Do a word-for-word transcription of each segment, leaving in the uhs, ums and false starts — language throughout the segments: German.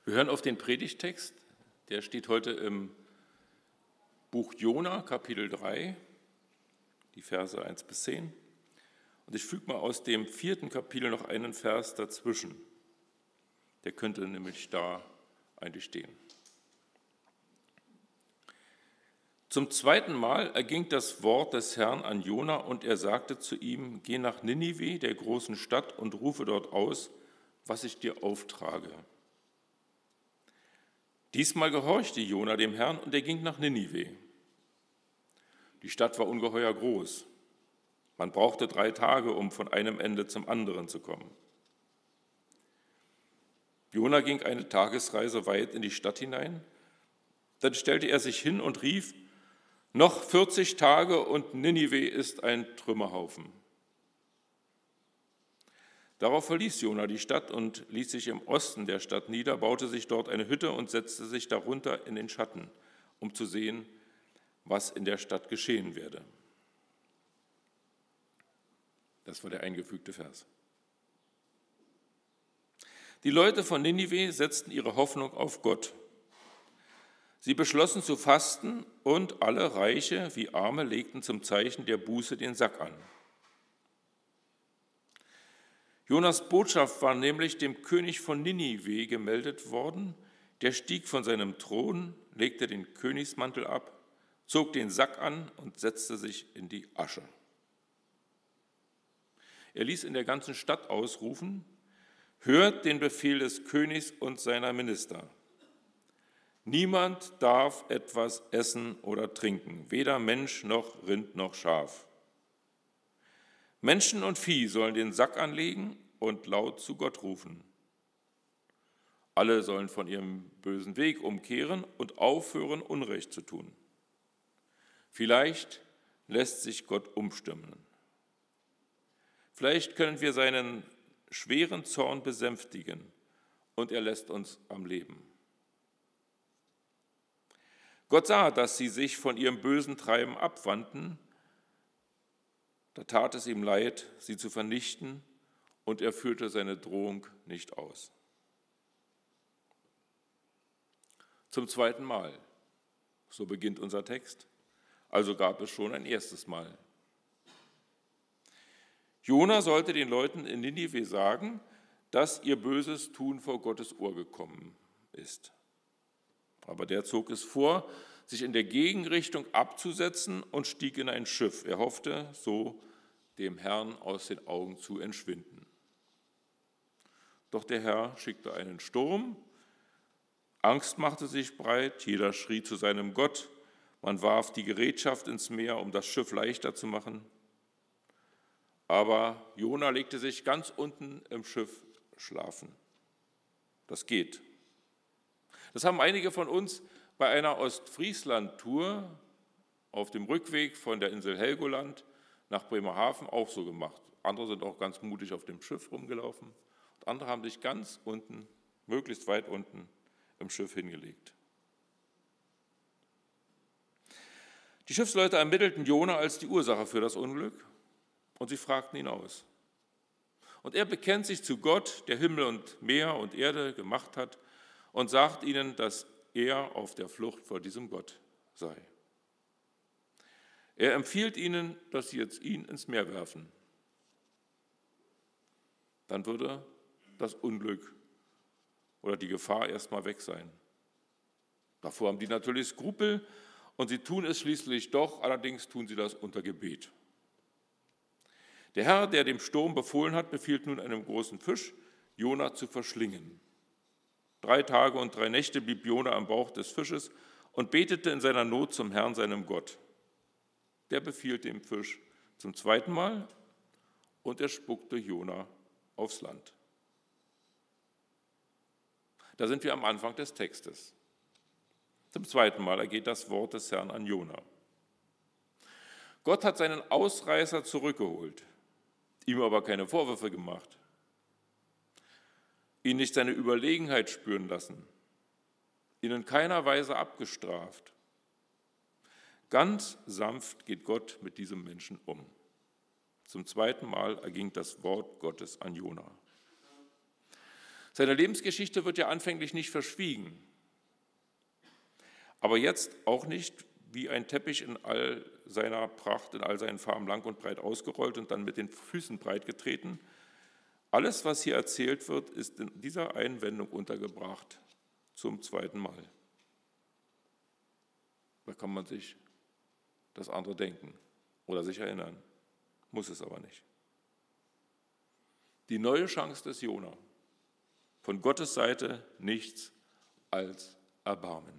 Wir hören auf den Predigttext, der steht heute im Buch Jona, Kapitel drei, die Verse eins bis zehn. Und ich füge mal aus dem vierten Kapitel noch einen Vers dazwischen. Der könnte nämlich da eigentlich stehen. Zum zweiten Mal erging das Wort des Herrn an Jona und er sagte zu ihm: Geh nach Ninive, der großen Stadt, und rufe dort aus, was ich dir auftrage. Diesmal gehorchte Jona dem Herrn und er ging nach Ninive. Die Stadt war ungeheuer groß. Man brauchte drei Tage, um von einem Ende zum anderen zu kommen. Jona ging eine Tagesreise weit in die Stadt hinein. Dann stellte er sich hin und rief: Noch vierzig Tage und Ninive ist ein Trümmerhaufen. Darauf verließ Jona die Stadt und ließ sich im Osten der Stadt nieder, baute sich dort eine Hütte und setzte sich darunter in den Schatten, um zu sehen, was in der Stadt geschehen werde. Das war der eingefügte Vers. Die Leute von Ninive setzten ihre Hoffnung auf Gott. Sie beschlossen zu fasten und alle Reiche wie Arme legten zum Zeichen der Buße den Sack an. Jonas Botschaft war nämlich dem König von Ninive gemeldet worden. Der stieg von seinem Thron, legte den Königsmantel ab, zog den Sack an und setzte sich in die Asche. Er ließ in der ganzen Stadt ausrufen: Hört den Befehl des Königs und seiner Minister. Niemand darf etwas essen oder trinken, weder Mensch noch Rind noch Schaf. Menschen und Vieh sollen den Sack anlegen und laut zu Gott rufen. Alle sollen von ihrem bösen Weg umkehren und aufhören, Unrecht zu tun. Vielleicht lässt sich Gott umstimmen. Vielleicht können wir seinen schweren Zorn besänftigen und er lässt uns am Leben. Gott sah, dass sie sich von ihrem bösen Treiben abwandten. Da tat es ihm leid, sie zu vernichten, und er führte seine Drohung nicht aus. Zum zweiten Mal, so beginnt unser Text, also gab es schon ein erstes Mal. Jona sollte den Leuten in Ninive sagen, dass ihr böses Tun vor Gottes Ohr gekommen ist. Aber der zog es vor, sich in der Gegenrichtung abzusetzen und stieg in ein Schiff. Er hoffte, so dem Herrn aus den Augen zu entschwinden. Doch der Herr schickte einen Sturm, Angst machte sich breit, jeder schrie zu seinem Gott, man warf die Gerätschaft ins Meer, um das Schiff leichter zu machen. Aber Jona legte sich ganz unten im Schiff schlafen. Das geht. Das haben einige von uns bei einer Ostfriesland-Tour auf dem Rückweg von der Insel Helgoland nach Bremerhaven auch so gemacht. Andere sind auch ganz mutig auf dem Schiff rumgelaufen. Und andere haben sich ganz unten, möglichst weit unten im Schiff hingelegt. Die Schiffsleute ermittelten Jona als die Ursache für das Unglück und sie fragten ihn aus. Und er bekennt sich zu Gott, der Himmel und Meer und Erde gemacht hat, und sagt ihnen, dass er auf der Flucht vor diesem Gott sei. Er empfiehlt ihnen, dass sie jetzt ihn ins Meer werfen. Dann würde das Unglück oder die Gefahr erstmal weg sein. Davor haben die natürlich Skrupel und sie tun es schließlich doch, allerdings tun sie das unter Gebet. Der Herr, der dem Sturm befohlen hat, befiehlt nun einem großen Fisch, Jona zu verschlingen. Drei Tage und drei Nächte blieb Jona am Bauch des Fisches und betete in seiner Not zum Herrn, seinem Gott. Der befiehlt dem Fisch zum zweiten Mal und er spuckte Jona aufs Land. Da sind wir am Anfang des Textes. Zum zweiten Mal ergeht das Wort des Herrn an Jona. Gott hat seinen Ausreißer zurückgeholt, ihm aber keine Vorwürfe gemacht, ihn nicht seine Überlegenheit spüren lassen, ihn in keiner Weise abgestraft. Ganz sanft geht Gott mit diesem Menschen um. Zum zweiten Mal erging das Wort Gottes an Jona. Seine Lebensgeschichte wird ja anfänglich nicht verschwiegen, aber jetzt auch nicht wie ein Teppich in all seiner Pracht, in all seinen Farben lang und breit ausgerollt und dann mit den Füßen breit getreten. Alles, was hier erzählt wird, ist in dieser einen Wendung untergebracht, zum zweiten Mal. Da kann man sich das andere denken oder sich erinnern, muss es aber nicht. Die neue Chance des Jona, von Gottes Seite nichts als Erbarmen.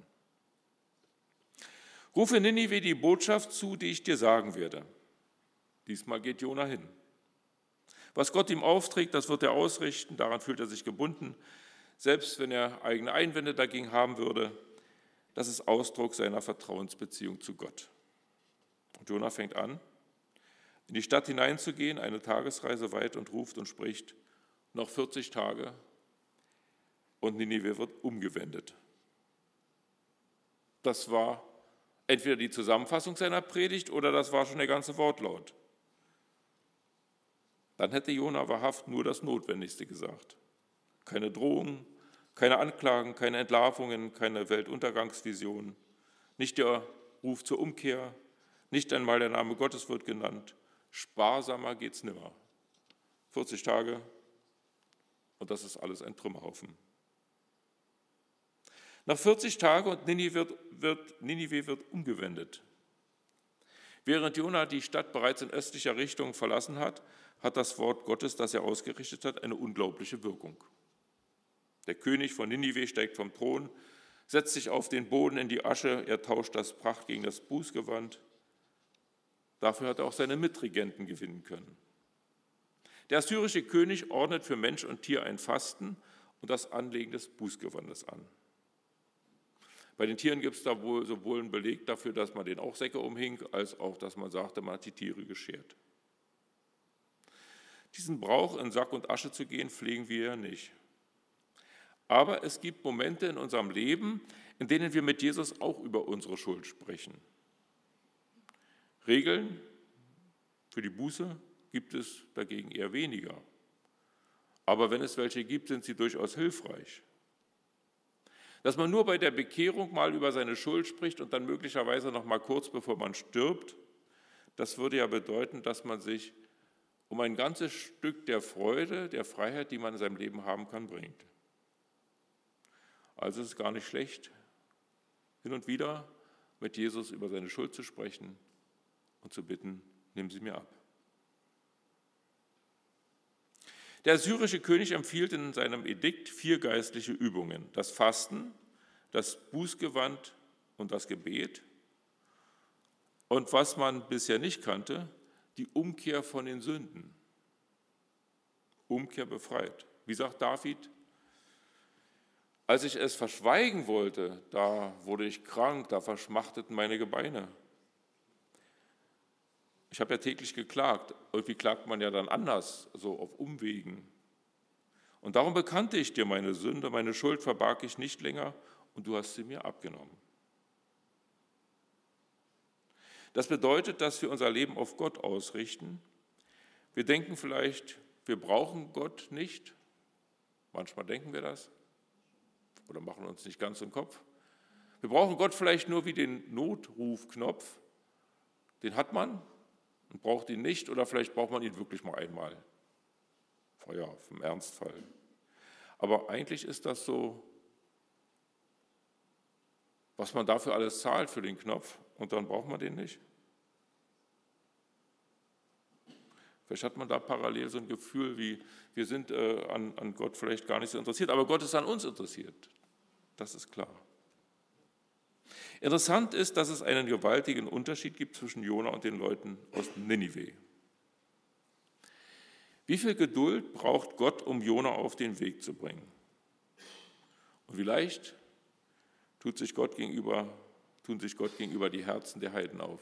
Rufe Ninive die Botschaft zu, die ich dir sagen werde. Diesmal geht Jona hin. Was Gott ihm aufträgt, das wird er ausrichten, daran fühlt er sich gebunden, selbst wenn er eigene Einwände dagegen haben würde. Das ist Ausdruck seiner Vertrauensbeziehung zu Gott. Und Jona fängt an, in die Stadt hineinzugehen, eine Tagesreise weit, und ruft und spricht, noch vierzig Tage und Ninive wird umgewendet. Das war entweder die Zusammenfassung seiner Predigt oder das war schon der ganze Wortlaut. Dann hätte Jona wahrhaft nur das Notwendigste gesagt. Keine Drohungen, keine Anklagen, keine Entlarvungen, keine Weltuntergangsvision, nicht der Ruf zur Umkehr, nicht einmal der Name Gottes wird genannt. Sparsamer geht's nimmer. vierzig Tage und das ist alles ein Trümmerhaufen. Nach vierzig Tagen und Ninive wird, wird, Ninive wird umgewendet. Während Jona die Stadt bereits in östlicher Richtung verlassen hat, hat das Wort Gottes, das er ausgerichtet hat, eine unglaubliche Wirkung. Der König von Ninive steigt vom Thron, setzt sich auf den Boden in die Asche, er tauscht das Pracht gegen das Bußgewand. Dafür hat er auch seine Mitregenten gewinnen können. Der assyrische König ordnet für Mensch und Tier ein Fasten und das Anlegen des Bußgewandes an. Bei den Tieren gibt es da wohl sowohl einen Beleg dafür, dass man denen auch Säcke umhing, als auch, dass man sagte, man hat die Tiere geschert. Diesen Brauch, in Sack und Asche zu gehen, pflegen wir ja nicht. Aber es gibt Momente in unserem Leben, in denen wir mit Jesus auch über unsere Schuld sprechen. Regeln für die Buße gibt es dagegen eher weniger. Aber wenn es welche gibt, sind sie durchaus hilfreich. Dass man nur bei der Bekehrung mal über seine Schuld spricht und dann möglicherweise noch mal kurz bevor man stirbt, das würde ja bedeuten, dass man sich um ein ganzes Stück der Freude, der Freiheit, die man in seinem Leben haben kann, bringt. Also ist es gar nicht schlecht, hin und wieder mit Jesus über seine Schuld zu sprechen und zu bitten, nimm sie mir ab. Der assyrische König empfiehlt in seinem Edikt vier geistliche Übungen: das Fasten, das Bußgewand und das Gebet. Und was man bisher nicht kannte, die Umkehr von den Sünden. Umkehr befreit. Wie sagt David? Als ich es verschweigen wollte, da wurde ich krank, da verschmachteten meine Gebeine. Ich habe ja täglich geklagt. Irgendwie klagt man ja dann anders, so auf Umwegen. Und darum bekannte ich dir meine Sünde, meine Schuld verbarg ich nicht länger und du hast sie mir abgenommen. Das bedeutet, dass wir unser Leben auf Gott ausrichten. Wir denken vielleicht, wir brauchen Gott nicht. Manchmal denken wir das oder machen uns nicht ganz im Kopf. Wir brauchen Gott vielleicht nur wie den Notrufknopf. Den hat man und braucht ihn nicht, oder vielleicht braucht man ihn wirklich mal einmal. Ja, im Ernstfall. Aber eigentlich ist das so, was man dafür alles zahlt für den Knopf, und dann braucht man den nicht. Vielleicht hat man da parallel so ein Gefühl, wie wir sind äh, an, an Gott vielleicht gar nicht so interessiert, aber Gott ist an uns interessiert. Das ist klar. Interessant ist, dass es einen gewaltigen Unterschied gibt zwischen Jona und den Leuten aus Ninive. Wie viel Geduld braucht Gott, um Jona auf den Weg zu bringen? Und wie leicht tut sich Gott gegenüber, tun sich Gott gegenüber die Herzen der Heiden auf?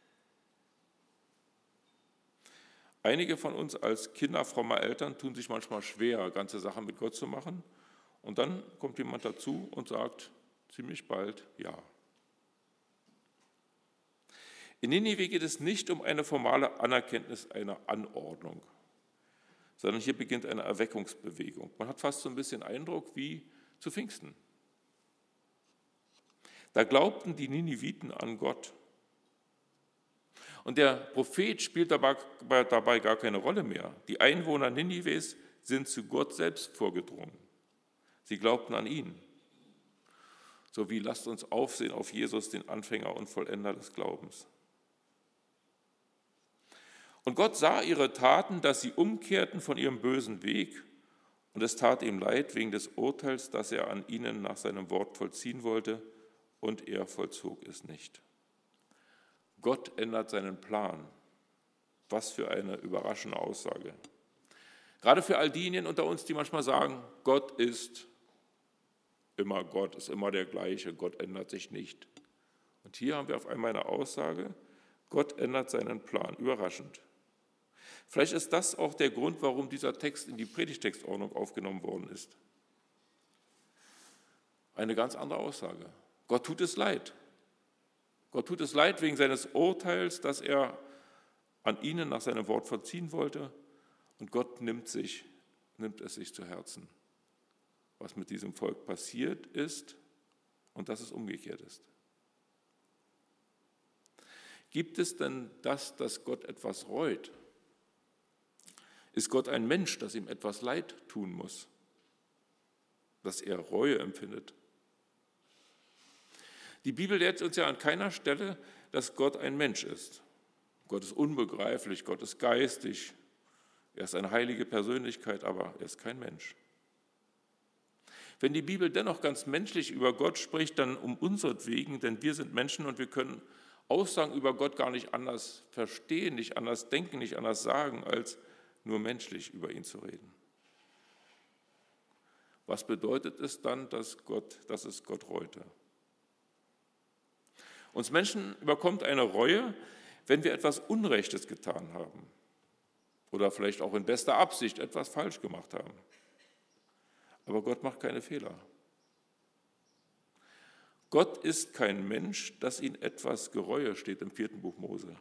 Einige von uns als Kinder frommer Eltern tun sich manchmal schwer, ganze Sachen mit Gott zu machen. Und dann kommt jemand dazu und sagt ziemlich bald ja. In Ninive geht es nicht um eine formale Anerkenntnis einer Anordnung, sondern hier beginnt eine Erweckungsbewegung. Man hat fast so ein bisschen Eindruck wie zu Pfingsten. Da glaubten die Niniviten an Gott. Und der Prophet spielt dabei, dabei gar keine Rolle mehr. Die Einwohner Ninives sind zu Gott selbst vorgedrungen. Sie glaubten an ihn. So wie lasst uns aufsehen auf Jesus, den Anfänger und Vollender des Glaubens. Und Gott sah ihre Taten, dass sie umkehrten von ihrem bösen Weg, und es tat ihm leid wegen des Urteils, das er an ihnen nach seinem Wort vollziehen wollte, und er vollzog es nicht. Gott ändert seinen Plan. Was für eine überraschende Aussage. Gerade für all diejenigen unter uns, die manchmal sagen, Gott ist immer Gott, ist immer der gleiche, Gott ändert sich nicht. Und hier haben wir auf einmal eine Aussage, Gott ändert seinen Plan. Überraschend. Vielleicht ist das auch der Grund, warum dieser Text in die Predigtextordnung aufgenommen worden ist. Eine ganz andere Aussage. Gott tut es leid. Gott tut es leid wegen seines Urteils, das er an ihnen nach seinem Wort vollziehen wollte. Und Gott nimmt, sich, nimmt es sich zu Herzen, was mit diesem Volk passiert ist und dass es umgekehrt ist. Gibt es denn das, dass Gott etwas reut? Ist Gott ein Mensch, dass ihm etwas Leid tun muss, dass er Reue empfindet? Die Bibel lehrt uns ja an keiner Stelle, dass Gott ein Mensch ist. Gott ist unbegreiflich, Gott ist geistig, er ist eine heilige Persönlichkeit, aber er ist kein Mensch. Wenn die Bibel dennoch ganz menschlich über Gott spricht, dann um unseretwegen, denn wir sind Menschen und wir können Aussagen über Gott gar nicht anders verstehen, nicht anders denken, nicht anders sagen, als nur menschlich über ihn zu reden. Was bedeutet es dann, dass, Gott, dass es Gott reute? Uns Menschen überkommt eine Reue, wenn wir etwas Unrechtes getan haben oder vielleicht auch in bester Absicht etwas falsch gemacht haben. Aber Gott macht keine Fehler. Gott ist kein Mensch, dass ihn etwas gereue, steht im vierten Buch Mose.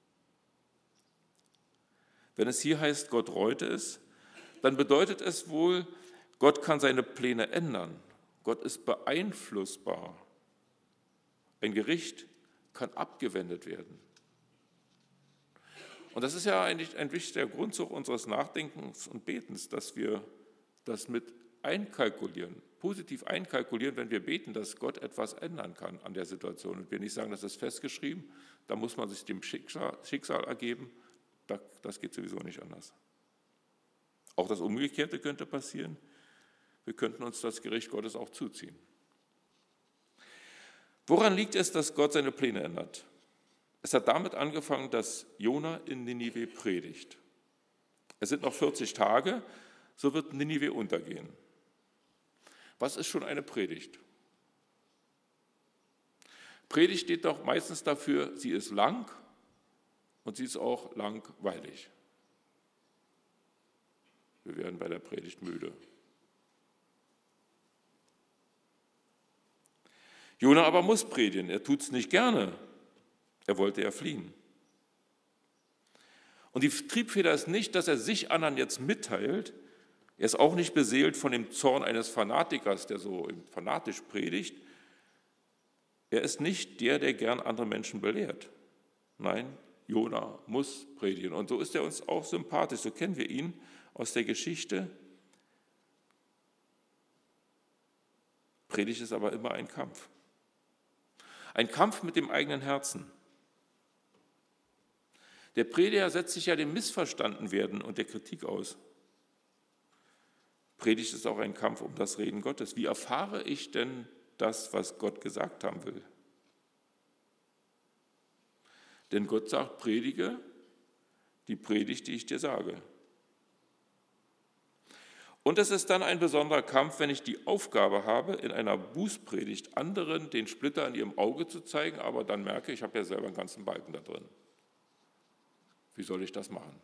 Wenn es hier heißt, Gott reute es, dann bedeutet es wohl, Gott kann seine Pläne ändern. Gott ist beeinflussbar. Ein Gericht kann abgewendet werden. Und das ist ja eigentlich ein wichtiger Grundzug unseres Nachdenkens und Betens, dass wir das mit einkalkulieren, positiv einkalkulieren, wenn wir beten, dass Gott etwas ändern kann an der Situation. Und wir nicht sagen, das ist festgeschrieben, da muss man sich dem Schicksal, Schicksal ergeben, das geht sowieso nicht anders. Auch das Umgekehrte könnte passieren. Wir könnten uns das Gericht Gottes auch zuziehen. Woran liegt es, dass Gott seine Pläne ändert? Es hat damit angefangen, dass Jona in Ninive predigt. Es sind noch vierzig Tage, so wird Ninive untergehen. Was ist schon eine Predigt? Predigt steht doch meistens dafür, sie ist lang und sie ist auch langweilig. Wir werden bei der Predigt müde. Jona aber muss predigen, er tut es nicht gerne. Er wollte ja fliehen. Und die Triebfeder ist nicht, dass er sich anderen jetzt mitteilt. Er ist auch nicht beseelt von dem Zorn eines Fanatikers, der so fanatisch predigt. Er ist nicht der, der gern andere Menschen belehrt. Nein, Jona muss predigen. Und so ist er uns auch sympathisch. So kennen wir ihn aus der Geschichte. Predigt ist aber immer ein Kampf. Ein Kampf mit dem eigenen Herzen. Der Prediger setzt sich ja dem Missverstandenwerden und der Kritik aus. Predigt ist auch ein Kampf um das Reden Gottes. Wie erfahre ich denn das, was Gott gesagt haben will? Denn Gott sagt, predige die Predigt, die ich dir sage. Und es ist dann ein besonderer Kampf, wenn ich die Aufgabe habe, in einer Bußpredigt anderen den Splitter in ihrem Auge zu zeigen, aber dann merke ich, ich habe ja selber einen ganzen Balken da drin. Wie soll ich das machen?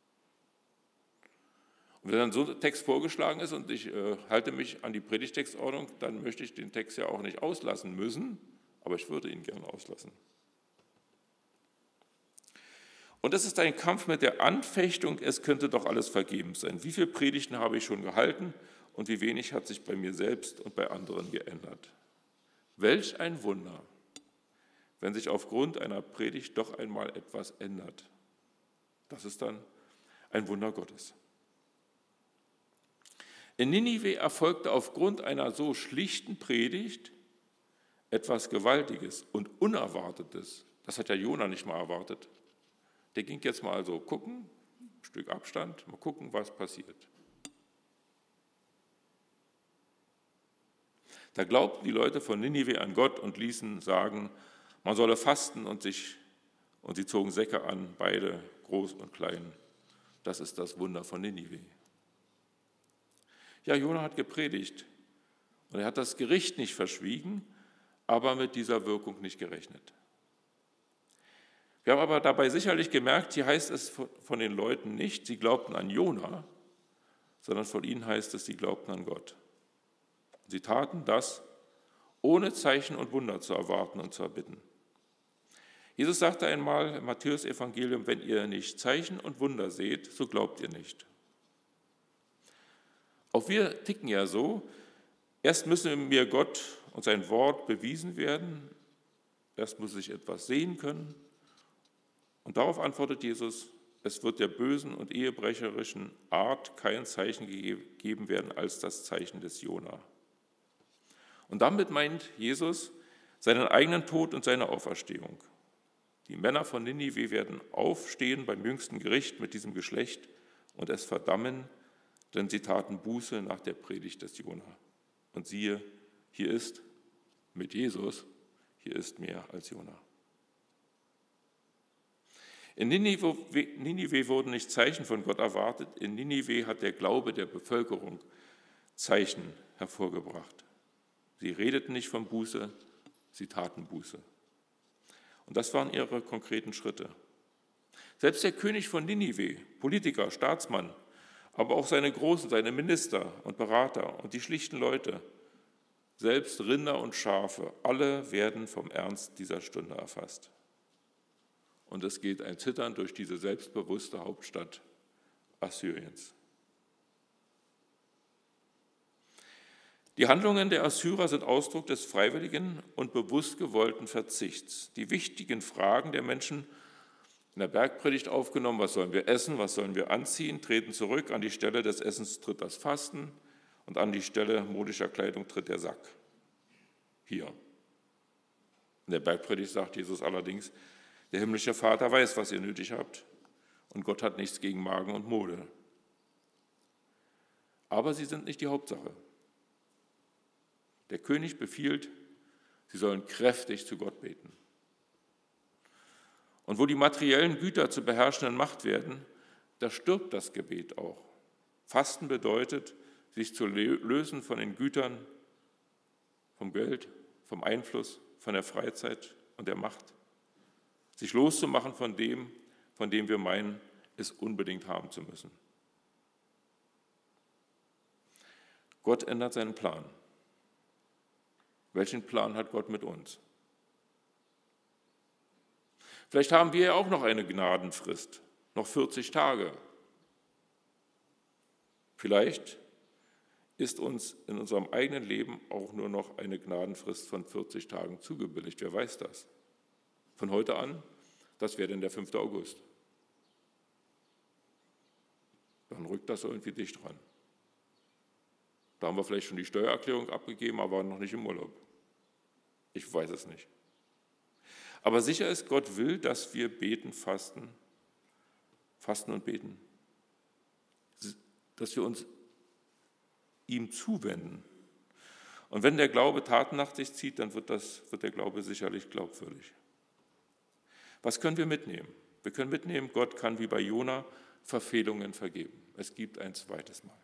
Und wenn dann so ein Text vorgeschlagen ist und ich äh, halte mich an die Predigtextordnung, dann möchte ich den Text ja auch nicht auslassen müssen, aber ich würde ihn gerne auslassen. Und es ist ein Kampf mit der Anfechtung, es könnte doch alles vergebens sein. Wie viele Predigten habe ich schon gehalten und wie wenig hat sich bei mir selbst und bei anderen geändert? Welch ein Wunder, wenn sich aufgrund einer Predigt doch einmal etwas ändert. Das ist dann ein Wunder Gottes. In Ninive erfolgte aufgrund einer so schlichten Predigt etwas Gewaltiges und Unerwartetes. Das hat ja Jona nicht mal erwartet. Der ging jetzt mal so gucken, ein Stück Abstand, mal gucken, was passiert. Da glaubten die Leute von Ninive an Gott und ließen sagen, man solle fasten und sich, und sie zogen Säcke an, beide groß und klein. Das ist das Wunder von Ninive. Ja, Jona hat gepredigt und er hat das Gericht nicht verschwiegen, aber mit dieser Wirkung nicht gerechnet. Wir haben aber dabei sicherlich gemerkt, hier heißt es von den Leuten nicht, sie glaubten an Jona, sondern von ihnen heißt es, sie glaubten an Gott. Sie taten das, ohne Zeichen und Wunder zu erwarten und zu erbitten. Jesus sagte einmal im Matthäus-Evangelium, wenn ihr nicht Zeichen und Wunder seht, so glaubt ihr nicht. Auch wir ticken ja so, erst müssen mir Gott und sein Wort bewiesen werden, erst muss ich etwas sehen können. Und darauf antwortet Jesus, es wird der bösen und ehebrecherischen Art kein Zeichen gegeben werden als das Zeichen des Jona. Und damit meint Jesus seinen eigenen Tod und seine Auferstehung. Die Männer von Ninive werden aufstehen beim jüngsten Gericht mit diesem Geschlecht und es verdammen, denn sie taten Buße nach der Predigt des Jona. Und siehe, hier ist mit Jesus, hier ist mehr als Jona. In Ninive, Ninive wurden nicht Zeichen von Gott erwartet, in Ninive hat der Glaube der Bevölkerung Zeichen hervorgebracht. Sie redeten nicht von Buße, sie taten Buße. Und das waren ihre konkreten Schritte. Selbst der König von Ninive, Politiker, Staatsmann, aber auch seine Großen, seine Minister und Berater und die schlichten Leute, selbst Rinder und Schafe, alle werden vom Ernst dieser Stunde erfasst. Und es geht ein Zittern durch diese selbstbewusste Hauptstadt Assyriens. Die Handlungen der Assyrer sind Ausdruck des freiwilligen und bewusst gewollten Verzichts. Die wichtigen Fragen der Menschen in der Bergpredigt aufgenommen, was sollen wir essen, was sollen wir anziehen, treten zurück. An die Stelle des Essens tritt das Fasten und an die Stelle modischer Kleidung tritt der Sack. Hier. In der Bergpredigt sagt Jesus allerdings, der himmlische Vater weiß, was ihr nötig habt und Gott hat nichts gegen Magen und Mode. Aber sie sind nicht die Hauptsache. Der König befiehlt, sie sollen kräftig zu Gott beten. Und wo die materiellen Güter zur beherrschenden Macht werden, da stirbt das Gebet auch. Fasten bedeutet, sich zu lösen von den Gütern, vom Geld, vom Einfluss, von der Freizeit und der Macht. Sich loszumachen von dem, von dem wir meinen, es unbedingt haben zu müssen. Gott ändert seinen Plan. Welchen Plan hat Gott mit uns? Vielleicht haben wir ja auch noch eine Gnadenfrist, noch vierzig Tage. Vielleicht ist uns in unserem eigenen Leben auch nur noch eine Gnadenfrist von vierzig Tagen zugebilligt. Wer weiß das? Von heute an, das wäre dann der fünfte August. Dann rückt das irgendwie dicht dran. Da haben wir vielleicht schon die Steuererklärung abgegeben, aber noch nicht im Urlaub. Ich weiß es nicht. Aber sicher ist, Gott will, dass wir beten, fasten, fasten und beten. Dass wir uns ihm zuwenden. Und wenn der Glaube Taten nach sich zieht, dann wird, das, wird der Glaube sicherlich glaubwürdig. Was können wir mitnehmen? Wir können mitnehmen, Gott kann wie bei Jona Verfehlungen vergeben. Es gibt ein zweites Mal.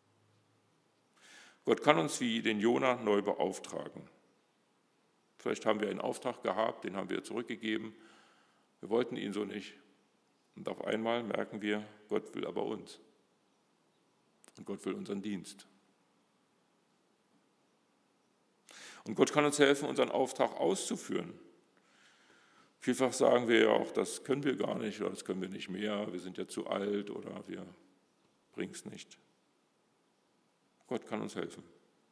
Gott kann uns wie den Jona neu beauftragen. Vielleicht haben wir einen Auftrag gehabt, den haben wir zurückgegeben. Wir wollten ihn so nicht. Und auf einmal merken wir, Gott will aber uns. Und Gott will unseren Dienst. Und Gott kann uns helfen, unseren Auftrag auszuführen. Vielfach sagen wir ja auch, das können wir gar nicht oder das können wir nicht mehr, wir sind ja zu alt oder wir bringen es nicht. Gott kann uns helfen.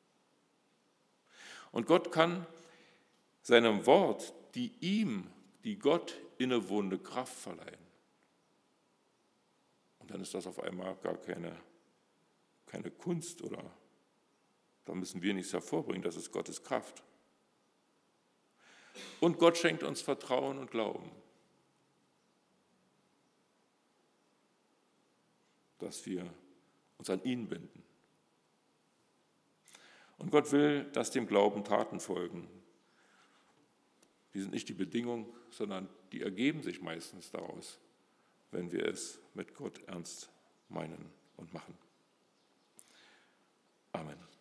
Und Gott kann seinem Wort, die ihm, die Gott innewohnende Kraft verleihen. Und dann ist das auf einmal gar keine, keine Kunst oder da müssen wir nichts hervorbringen, das ist Gottes Kraft. Und Gott schenkt uns Vertrauen und Glauben, dass wir uns an ihn binden. Und Gott will, dass dem Glauben Taten folgen. Die sind nicht die Bedingung, sondern die ergeben sich meistens daraus, wenn wir es mit Gott ernst meinen und machen. Amen.